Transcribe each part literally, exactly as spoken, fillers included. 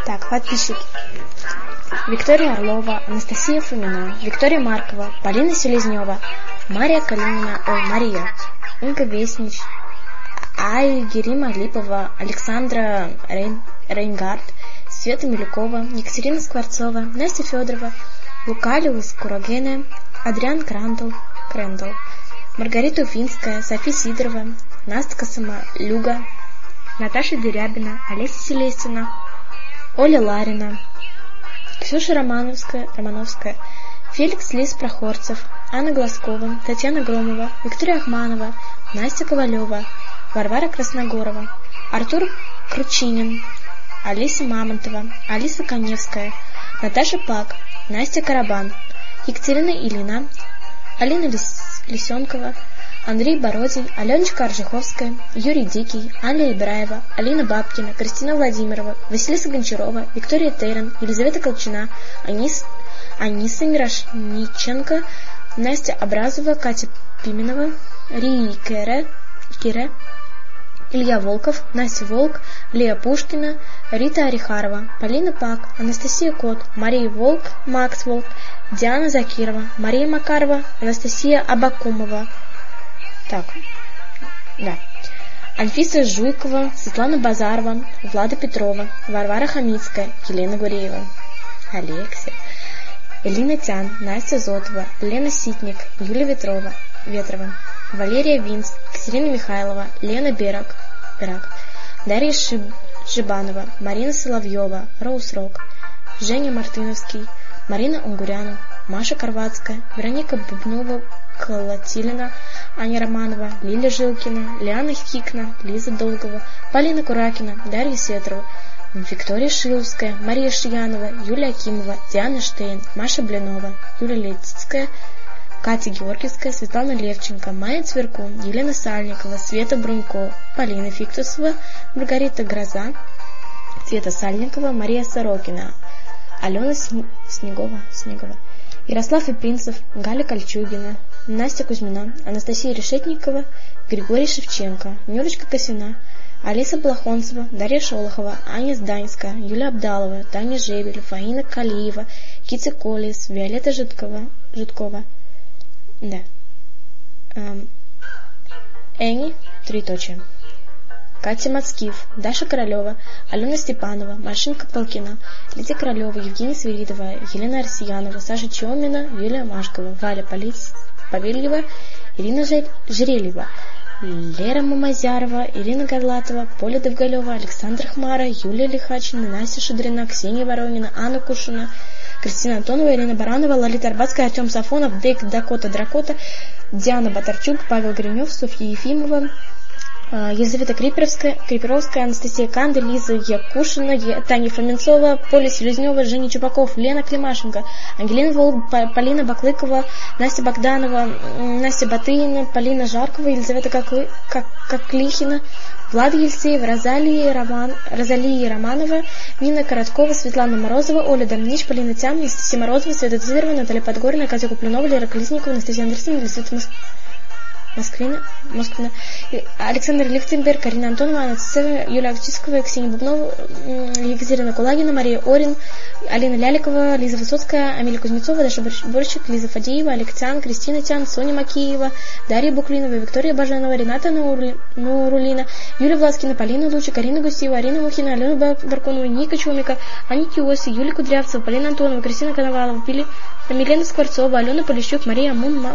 Так, подписчики. Виктория Орлова, Анастасия Фомина, Виктория Маркова, Полина Селезнева, Мария Калинина, ой, Мария, Ольга Веснич, Айгерima Липова, Александра Рейн, Рейнгард, Света Милюкова, Екатерина Скворцова, Настя Федорова, Лукалиус Курагене, Адриан Крандл, Крэндл, Маргарита Уфинская, София Сидорова, Настя Самолюга, Наташа Дерябина, Олеся Селестина, Оля Ларина, Ксюша Романовская, Романовская, Феликс Лис Прохорцев, Анна Глазкова, Татьяна Громова, Виктория Ахманова, Настя Ковалева, Варвара Красногорова, Артур Кручинин, Алиса Мамонтова, Алиса Коневская, Наташа Пак, Настя Карабан, Екатерина Ильина, Алина Лис... Лисенкова, Андрей Бородин, Аленочка Аржиховская, Юрий Дикий, Аня Ибраева, Алина Бабкина, Кристина Владимирова, Василиса Гончарова, Виктория Тейрон, Елизавета Колчина, Анис... Аниса Мирошниченко, Настя Абразова, Катя Пименова, Рии Кере, Кире, Илья Волков, Настя Волк, Лея Пушкина, Рита Орехарова, Полина Пак, Анастасия Кот, Мария Волк, Макс Волк, Диана Закирова, Мария Макарова, Анастасия Абакумова. Так, да. Анфиса Жуйкова, Светлана Базарова, Влада Петрова, Варвара Хамицкая, Елена Гуреева, Алексия, Элина Тян, Настя Зотова, Лена Ситник, Юлия Ветрова, Ветрова, Валерия Винс, Катерина Михайлова, Лена Берак, Берак, Дарья Шиб, Шибанова, Марина Соловьева, Роуз Рок, Женя Мартыновский, Марина Унгуряна, Маша Карватская, Вероника Бубнова, Колотилина, Аня Романова, Лиля Жилкина, Лиана Хикна, Лиза Долгова, Полина Куракина, Дарья Сетрова, Виктория Шиловская, Мария Шиянова, Юлия Акимова, Диана Штейн, Маша Блинова, Юлия Летицкая, Катя Георгиевская, Светлана Левченко, Майя Цверкун, Елена Сальникова, Света Брунько, Полина Фиктусова, Маргарита Гроза, Света Сальникова, Мария Сорокина, Алена Снегова, Снегова, Ярослав Ипринцев, Галя Кольчугина, Настя Кузьмина, Анастасия Решетникова, Григорий Шевченко, Нюрочка Косина, Алиса Блохонцева, Дарья Шолохова, Аня Зданьская, Юлия Абдалова, Таня Жебель, Фаина Калиева, Кити Колес, Виолетта Житкова, Житкова, да, эм, Эни, три точки, Катя Мацкив, Даша Королева, Алена Степанова, Машинка Полкина, Лидия Королева, Евгения Свиридова, Елена Арсиянова, Саша Чомина, Юлия Машкова, Валя Полиц... Павельева, Ирина Жер... Жерельева, Лера Мамазярова, Ирина Горлатова, Поля Довголева, Александр Хмара, Юлия Лихачина, Настя Шадрина, Ксения Воронина, Анна Кушина, Кристина Антонова, Ирина Баранова, Лолита Арбатская, Артем Сафонов, Дейк Дакота Дракота, Диана Батарчук, Павел Гринев, Софья Ефимова, Елизавета Криперовская, Криперовская, Анастасия Канды, Лиза Якушина, Таня Фоменцова, Поля Селезнева, Женя Чупаков, Лена Климашенко, Ангелина Волк, Полина Баклыкова, Настя Богданова, Настя Батыина, Полина Жаркова, Елизавета Коклы, Коклихина, Влада Ельцеева, Розалия, Роман, Розалия Романова, Нина Короткова, Светлана Морозова, Оля Домнич, Полина Тям, Анастасия Морозова, Света Цидорова, Наталья Подгорная, Катя Куплинова, Лера Колесникова, Анастасия Андерсона, Елизавета Москва. Москвина, Москвина, Александр Лихтенберг, Карина Антонова, Анна Цесева, Юлия Овчинская, Ксения Бубнова, Екатерина Кулагина, Мария Орин, Алина Ляликова, Лиза Высоцкая, Амелия Кузнецова, Даша Борщик, Лиза Фадеева, Олег Тян, Кристина Тян, Соня Макеева, Дарья Буклинова, Виктория Бажанова, Рената Нурулина, Юлия Власкина, Полина Лучи, Карина Гусева, Арина Мухина, Алена Барконова, Ника Чумика, Аня Киоси, Юлия Кудрявцева, Полина Антонова, Кристина Коновалова, Милена Скворцова, Алена Полищук, Мария Мун,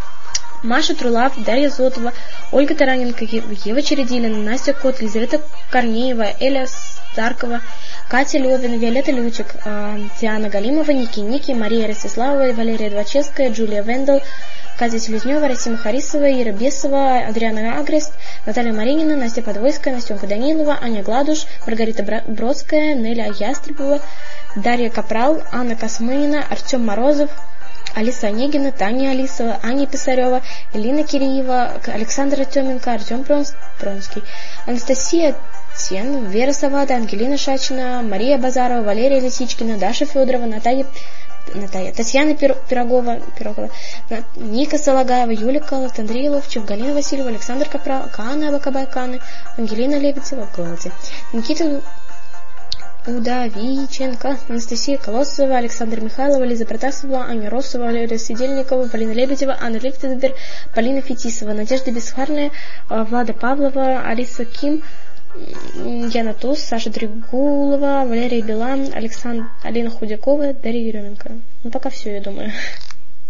Маша Трулав, Дарья Зотова, Ольга Тараненко, Ева Чередилина, Настя Кот, Елизавета Корнеева, Эля Старкова, Катя Левина, Виолетта Лючик, э, Диана Галимова, Ники Ники, Мария Ростиславова, Валерия Двачевская, Джулия Вендел, Катя Селезнева, Расима Харисова, Ира Бесова, Адриана Агрест, Наталья Маринина, Настя Подвойская, Настенка Данилова, Аня Гладуш, Маргарита Бродская, Неля Ястребова, Дарья Капрал, Анна Космынина, Артем Морозов, Алиса Онегина, Таня Алисова, Аня Писарева, Элина Киреева, Александр Артеменко, Артем Пронский, Анастасия Тен, Вера Савада, Ангелина Шачина, Мария Базарова, Валерия Лисичкина, Даша Федорова, Наталья, Наталья Татьяна Пирогова, Пирогова, Ника Салагаева, Юлия Калат, Андрей Ловчев, Галина Васильева, Александр Капрал, Кана Абакабайканы, Ангелина Лебедева, Голоди, Никита Удовиченко, Анастасия Колосова, Александра Михайлова, Лиза Протасова, Аня Росова, Валерия Сидельникова, Полина Лебедева, Анна Лихтенберг, Полина Фетисова, Надежда Бесхарная, Влада Павлова, Алиса Ким, Яна Туз, Саша Дригулова, Валерия Билан, Александр, Алина Худякова, Дарья Еременко. Ну, пока все, я думаю.